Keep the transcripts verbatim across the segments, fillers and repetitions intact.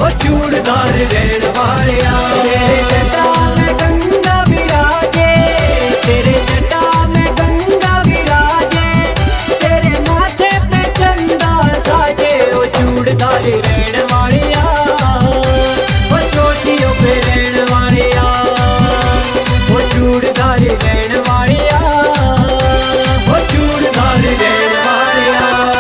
वो चूड़दार रहन वालिया। तेरे जटा में गंगा विराजे, तेरे जटा में गंगा विराजे, तेरे माथे पे चंदा साजे। वो चूड़दार रहन वालिया, वो चोटियों पे रहन वालिया, वो चूड़दार रहन वालिया, वो चूड़दार रहन वालिया।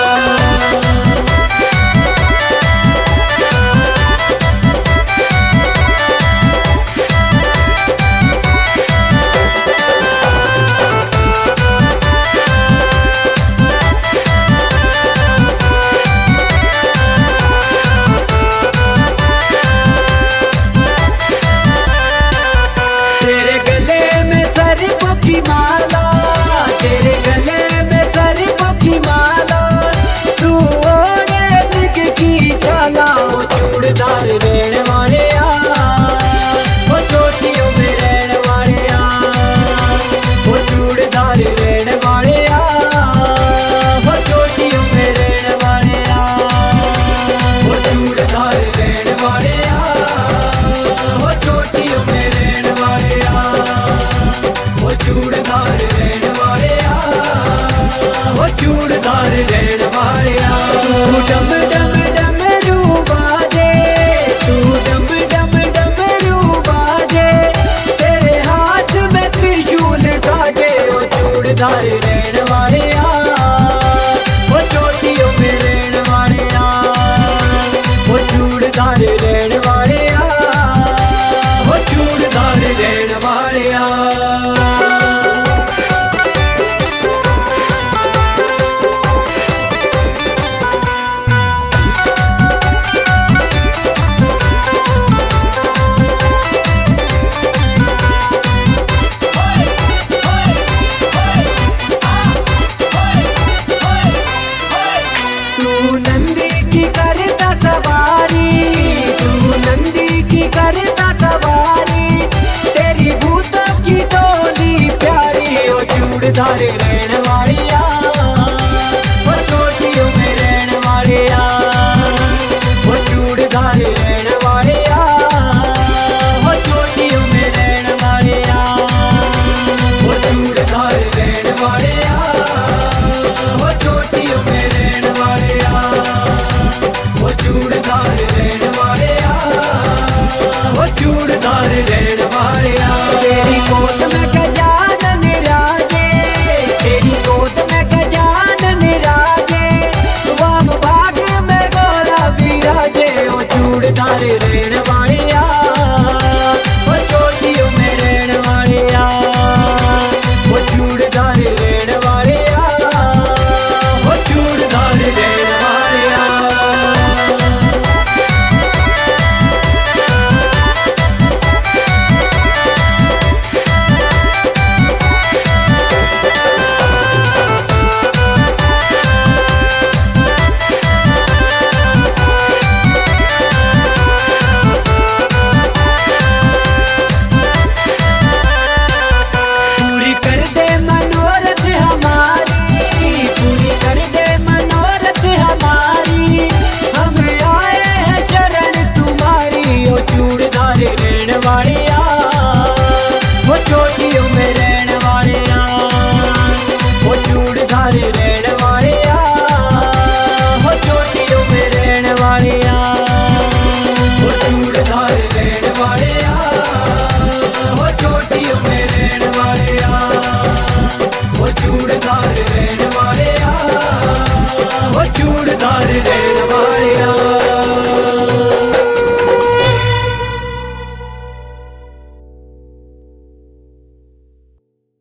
तेरे गले में सरप की माला, तेरे गले में सरप की माला, तू ओढ़े मृग की जाला। वो चूड़दार रहन वालिया, वो चोटियों में रहन वालिया, वो चूड़दार रहन वालिया, वो चोटियों में रहन वालिया, वो चूड़दार रहन वालिया, वो चोटियों में रहन वालिया, वो चूड़दार रहन वालिया, वो चूड़दार रहन वालिया। तू डम डम डमरू बाजे, तू डम डम डमरू बाजे, तेरे हाथ में त्रिशूल साजे। वो चूड़दार रहन वालिया, वो चोटियों में रहन वालिया, वो चूड़दार रहन वालिया, वो चूड़दार रहन वालिया। तू नंदी की करता सवारी, तू नंदी की करता सवारी, तेरी भूतों की टोली प्यारी। वो चूड़दार रहन वालिया, वो चोटियों में रहन वालिया, वो चूड़दार रहन वालिया, वो चोटियों में रहन वालिया, वो चूड़दार रहन वालिया, वो चोटियों में रहन वालिया, वो चूड़दार रहन वालिया, वो चूड़दार रहन वालिया। तेरी गोद में गजानन राजे, तेरी गोद में गजानन राजे, वाम भाग में गोरा विराजे। वो चूड़दार रहन वालिया,